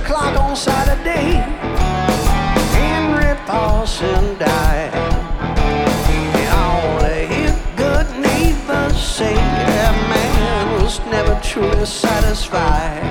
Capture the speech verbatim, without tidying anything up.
o'clock on Saturday, Henry Paulson died. And all the his good neighbors say that man was never truly satisfied.